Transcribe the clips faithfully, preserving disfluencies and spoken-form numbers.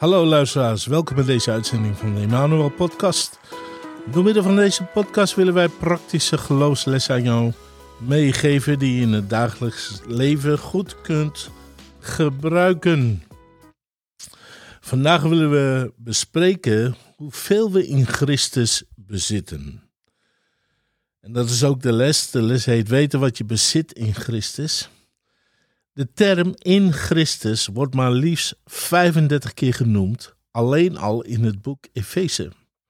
Hallo luisteraars, welkom bij deze uitzending van de Emmanuel Podcast. Door middel van deze podcast willen wij praktische geloofslessen aan jou meegeven die je in het dagelijks leven goed kunt gebruiken. Vandaag willen we bespreken hoeveel we in Christus bezitten. En dat is ook de les. De les heet weten wat je bezit in Christus. De term in Christus wordt maar liefst vijfendertig keer genoemd, alleen al in het boek Efeze.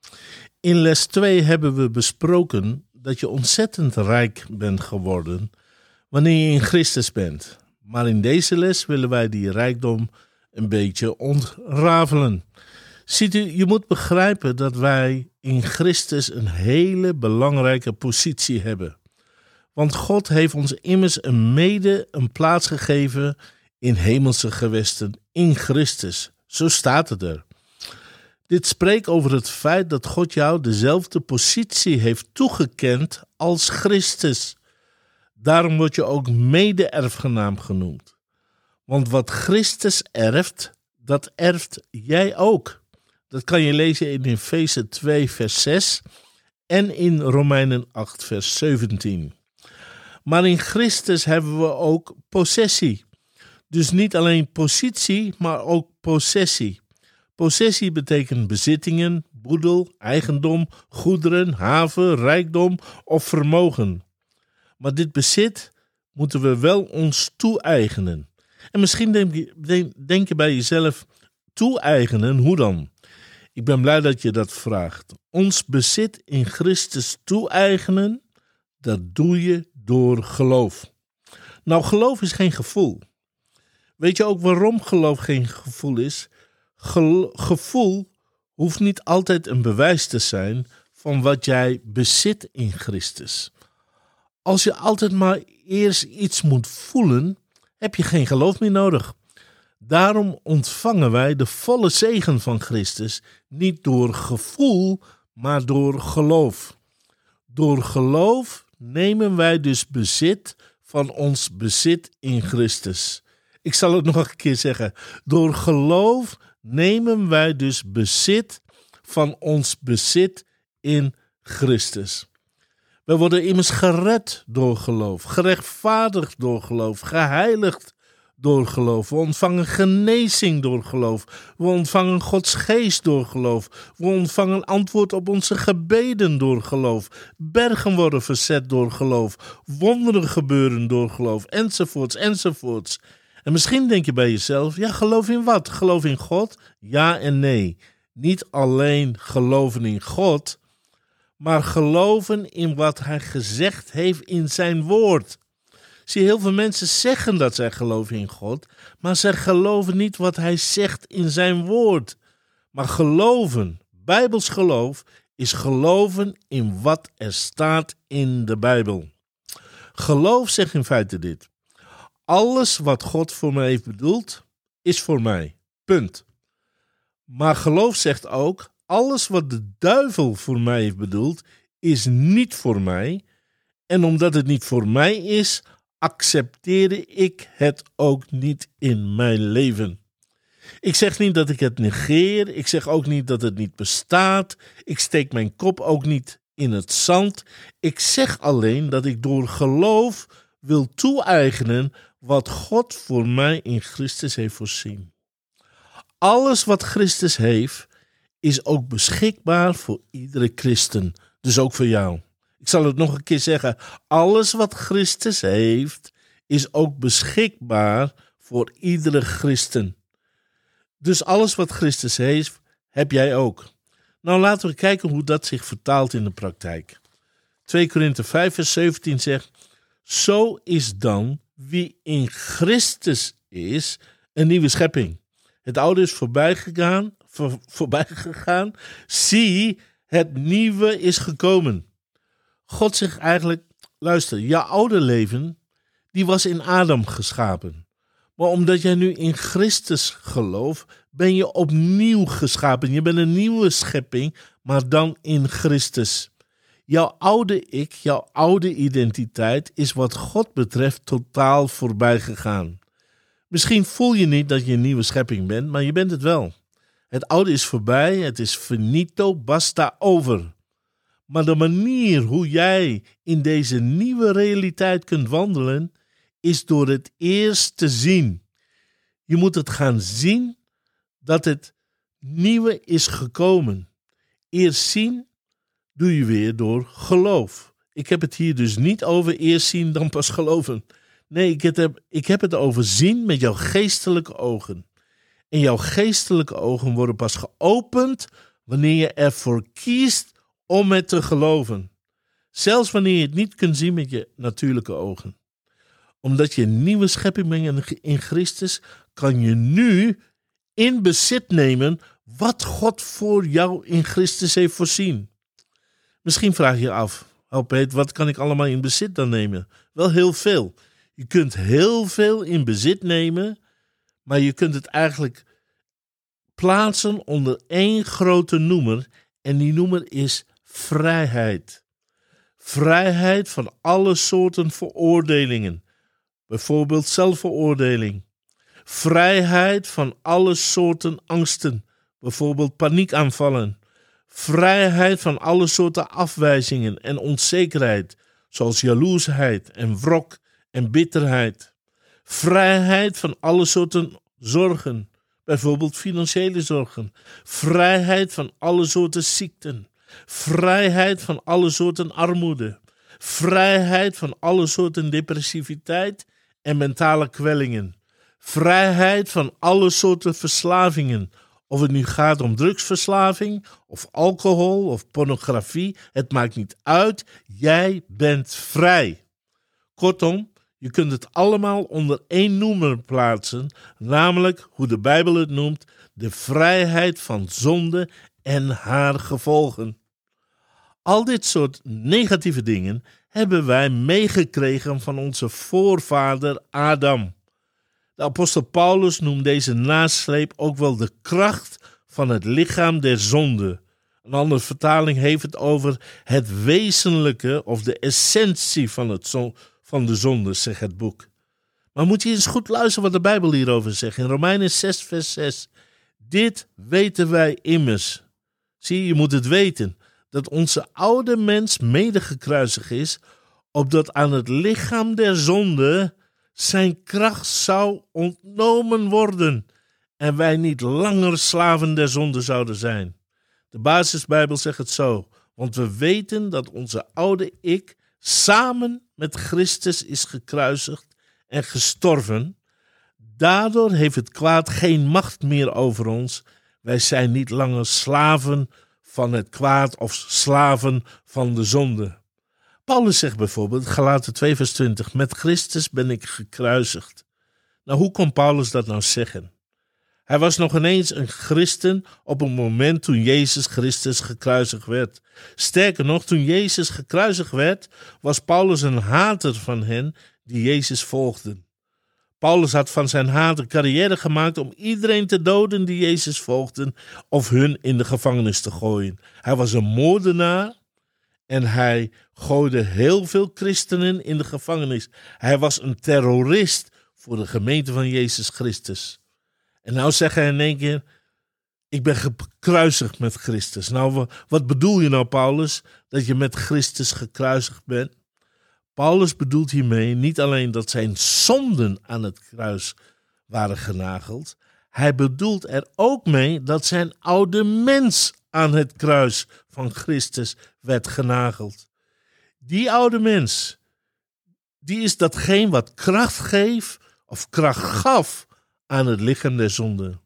In les twee hebben we besproken dat je ontzettend rijk bent geworden wanneer je in Christus bent. Maar in deze les willen wij die rijkdom een beetje ontrafelen. Ziet u, je moet begrijpen dat wij in Christus een hele belangrijke positie hebben. Want God heeft ons immers een mede een plaats gegeven in hemelse gewesten in Christus. Zo staat het er. Dit spreekt over het feit dat God jou dezelfde positie heeft toegekend als Christus. Daarom word je ook mede-erfgenaam genoemd. Want wat Christus erft, dat erft jij ook. Dat kan je lezen in Efeze twee vers zes en in Romeinen acht vers zeventien. Maar in Christus hebben we ook possessie. Dus niet alleen positie, maar ook possessie. Possessie betekent bezittingen, boedel, eigendom, goederen, haven, rijkdom of vermogen. Maar dit bezit moeten we wel ons toe-eigenen. En misschien denk je, denk je bij jezelf, toe-eigenen, hoe dan? Ik ben blij dat je dat vraagt. Ons bezit in Christus toe-eigenen, dat doe je door geloof. Nou, geloof is geen gevoel. Weet je ook waarom geloof geen gevoel is? Ge- gevoel hoeft niet altijd een bewijs te zijn van wat jij bezit in Christus. Als je altijd maar eerst iets moet voelen, heb je geen geloof meer nodig. Daarom ontvangen wij de volle zegen van Christus niet door gevoel, maar door geloof. Door geloof nemen wij dus bezit van ons bezit in Christus. Ik zal het nog een keer zeggen. Door geloof nemen wij dus bezit van ons bezit in Christus. We worden immers gered door geloof, gerechtvaardigd door geloof, geheiligd door geloof. We ontvangen genezing door geloof. We ontvangen Gods geest door geloof. We ontvangen antwoord op onze gebeden door geloof. Bergen worden verzet door geloof. Wonderen gebeuren door geloof. Enzovoorts, enzovoorts. En misschien denk je bij jezelf, ja, geloof in wat? Geloof in God? Ja en nee. Niet alleen geloven in God, maar geloven in wat Hij gezegd heeft in zijn woord. Zie, heel veel mensen zeggen dat zij geloven in God, maar zij geloven niet wat Hij zegt in zijn woord. Maar geloven, Bijbels geloof, is geloven in wat er staat in de Bijbel. Geloof zegt in feite dit. Alles wat God voor mij heeft bedoeld, is voor mij. Punt. Maar geloof zegt ook, alles wat de duivel voor mij heeft bedoeld, is niet voor mij. En omdat het niet voor mij is, accepteerde ik het ook niet in mijn leven. Ik zeg niet dat ik het negeer. Ik zeg ook niet dat het niet bestaat. Ik steek mijn kop ook niet in het zand. Ik zeg alleen dat ik door geloof wil toe-eigenen wat God voor mij in Christus heeft voorzien. Alles wat Christus heeft, is ook beschikbaar voor iedere christen. Dus ook voor jou. Ik zal het nog een keer zeggen. Alles wat Christus heeft, is ook beschikbaar voor iedere christen. Dus alles wat Christus heeft, heb jij ook. Nou, laten we kijken hoe dat zich vertaalt in de praktijk. twee Korinthe vijf vers zeventien zegt, zo is dan wie in Christus is een nieuwe schepping. Het oude is voorbij gegaan, voor, voorbij gegaan. Zie, het nieuwe is gekomen. God zegt eigenlijk, luister, jouw oude leven, die was in Adam geschapen. Maar omdat jij nu in Christus gelooft, ben je opnieuw geschapen. Je bent een nieuwe schepping, maar dan in Christus. Jouw oude ik, jouw oude identiteit is wat God betreft totaal voorbij gegaan. Misschien voel je niet dat je een nieuwe schepping bent, maar je bent het wel. Het oude is voorbij, het is finito, basta, over. Maar de manier hoe jij in deze nieuwe realiteit kunt wandelen, is door het eerst te zien. Je moet het gaan zien dat het nieuwe is gekomen. Eerst zien doe je weer door geloof. Ik heb het hier dus niet over eerst zien dan pas geloven. Nee, ik heb, ik heb het over zien met jouw geestelijke ogen. En jouw geestelijke ogen worden pas geopend wanneer je ervoor kiest om het te geloven. Zelfs wanneer je het niet kunt zien met je natuurlijke ogen. Omdat je een nieuwe schepping bent in Christus, kan je nu in bezit nemen wat God voor jou in Christus heeft voorzien. Misschien vraag je je af, oh Peet, wat kan ik allemaal in bezit dan nemen? Wel heel veel. Je kunt heel veel in bezit nemen, maar je kunt het eigenlijk plaatsen onder één grote noemer. En die noemer is vrijheid. Vrijheid van alle soorten veroordelingen. Bijvoorbeeld zelfveroordeling. Vrijheid van alle soorten angsten. Bijvoorbeeld paniekaanvallen. Vrijheid van alle soorten afwijzingen en onzekerheid. Zoals jaloersheid en wrok en bitterheid. Vrijheid van alle soorten zorgen. Bijvoorbeeld financiële zorgen. Vrijheid van alle soorten ziekten. Vrijheid van alle soorten armoede. Vrijheid van alle soorten depressiviteit en mentale kwellingen. Vrijheid van alle soorten verslavingen. Of het nu gaat om drugsverslaving, of alcohol, of pornografie. Het maakt niet uit. Jij bent vrij. Kortom, je kunt het allemaal onder één noemer plaatsen, namelijk hoe de Bijbel het noemt, de vrijheid van zonde en haar gevolgen. Al dit soort negatieve dingen hebben wij meegekregen van onze voorvader Adam. De apostel Paulus noemt deze nasleep ook wel de kracht van het lichaam der zonde. Een andere vertaling heeft het over het wezenlijke of de essentie van, het zo- van de zonde, zegt het boek. Maar moet je eens goed luisteren wat de Bijbel hierover zegt. In Romeinen zes vers zes. Dit weten wij immers. Zie je, je moet het weten. Dat onze oude mens mede gekruisigd is, opdat aan het lichaam der zonde zijn kracht zou ontnomen worden en wij niet langer slaven der zonde zouden zijn. De basisbijbel zegt het zo, want we weten dat onze oude ik samen met Christus is gekruisigd en gestorven. Daardoor heeft het kwaad geen macht meer over ons. Wij zijn niet langer slaven van het kwaad of slaven van de zonde. Paulus zegt bijvoorbeeld, Galaten twee vers twintig, met Christus ben ik gekruisigd. Nou, hoe kon Paulus dat nou zeggen? Hij was nog ineens een christen op het moment toen Jezus Christus gekruisigd werd. Sterker nog, toen Jezus gekruisigd werd, was Paulus een hater van hen die Jezus volgden. Paulus had van zijn haat een carrière gemaakt om iedereen te doden die Jezus volgden of hun in de gevangenis te gooien. Hij was een moordenaar en hij gooide heel veel christenen in de gevangenis. Hij was een terrorist voor de gemeente van Jezus Christus. En nou zegt hij in één keer, ik ben gekruisigd met Christus. Nou, wat bedoel je nou, Paulus, dat je met Christus gekruisigd bent? Paulus bedoelt hiermee niet alleen dat zijn zonden aan het kruis waren genageld. Hij bedoelt er ook mee dat zijn oude mens aan het kruis van Christus werd genageld. Die oude mens, die is datgene wat kracht geeft of kracht gaf aan het lichaam der zonde.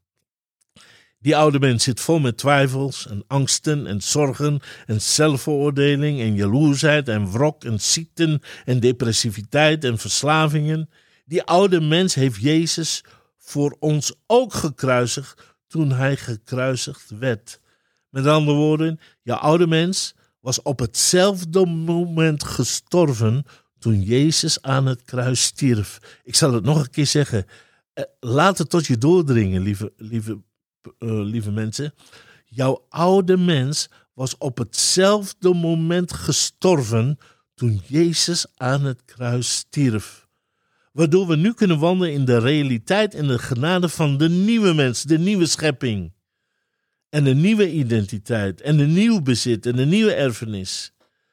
Die oude mens zit vol met twijfels en angsten en zorgen en zelfveroordeling en jaloersheid en wrok en ziekten en depressiviteit en verslavingen. Die oude mens heeft Jezus voor ons ook gekruisigd toen hij gekruisigd werd. Met andere woorden, jouw oude mens was op hetzelfde moment gestorven toen Jezus aan het kruis stierf. Ik zal het nog een keer zeggen. Laat het tot je doordringen, lieve, lieve, uh, lieve mensen. Jouw oude mens was op hetzelfde moment gestorven toen Jezus aan het kruis stierf. Waardoor we nu kunnen wandelen in de realiteit en de genade van de nieuwe mens, de nieuwe schepping. En een nieuwe identiteit. En een nieuw bezit. En een nieuwe erfenis.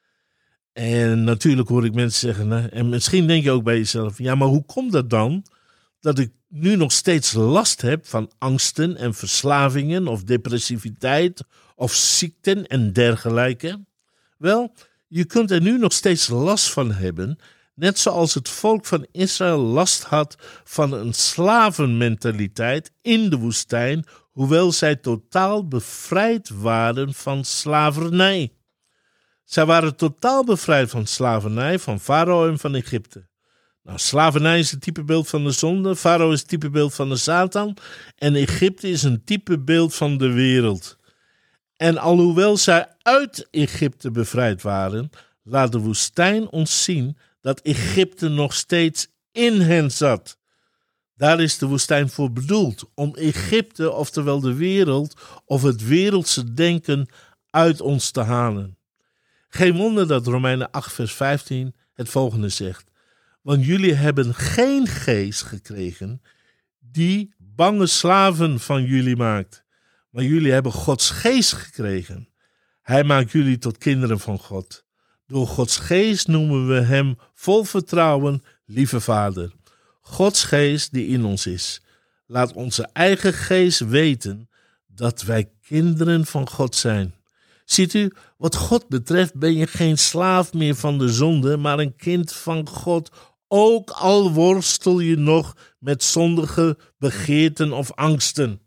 En natuurlijk hoor ik mensen zeggen, hè, en misschien denk je ook bij jezelf, ja, maar hoe komt dat dan dat ik nu nog steeds last heb van angsten en verslavingen of depressiviteit of ziekten en dergelijke? Wel, je kunt er nu nog steeds last van hebben, net zoals het volk van Israël last had van een slavenmentaliteit in de woestijn, hoewel zij totaal bevrijd waren van slavernij. Zij waren totaal bevrijd van slavernij, van Farao en van Egypte. Nou, slavernij is een typebeeld van de zonde, Farao is een typebeeld van de Satan en Egypte is een typebeeld van de wereld. En alhoewel zij uit Egypte bevrijd waren, laat de woestijn ons zien dat Egypte nog steeds in hen zat. Daar is de woestijn voor bedoeld, om Egypte, oftewel de wereld of het wereldse denken uit ons te halen. Geen wonder dat Romeinen acht vers vijftien het volgende zegt. Want jullie hebben geen geest gekregen die bange slaven van jullie maakt. Maar jullie hebben Gods geest gekregen. Hij maakt jullie tot kinderen van God. Door Gods geest noemen we hem vol vertrouwen, lieve Vader. Gods geest die in ons is. Laat onze eigen geest weten dat wij kinderen van God zijn. Ziet u, wat God betreft ben je geen slaaf meer van de zonde, maar een kind van God. Ook al worstel je nog met zondige begeerten of angsten.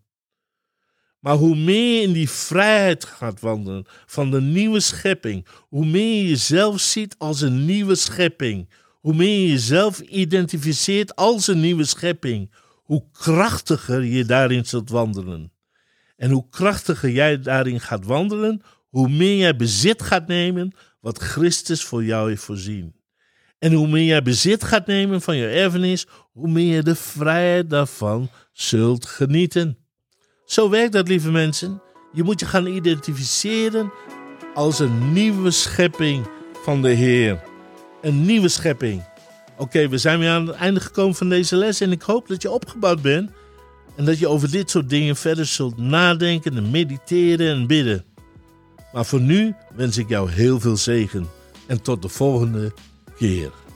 Maar hoe meer je in die vrijheid gaat wandelen van de nieuwe schepping, hoe meer je jezelf ziet als een nieuwe schepping, hoe meer je jezelf identificeert als een nieuwe schepping, hoe krachtiger je daarin zult wandelen. En hoe krachtiger jij daarin gaat wandelen, hoe meer jij bezit gaat nemen wat Christus voor jou heeft voorzien. En hoe meer jij bezit gaat nemen van je erfenis, hoe meer je de vrijheid daarvan zult genieten. Zo werkt dat, lieve mensen. Je moet je gaan identificeren als een nieuwe schepping van de Heer. Een nieuwe schepping. Oké, okay, we zijn weer aan het einde gekomen van deze les en ik hoop dat je opgebouwd bent en dat je over dit soort dingen verder zult nadenken en mediteren en bidden. Maar voor nu wens ik jou heel veel zegen en tot de volgende keer.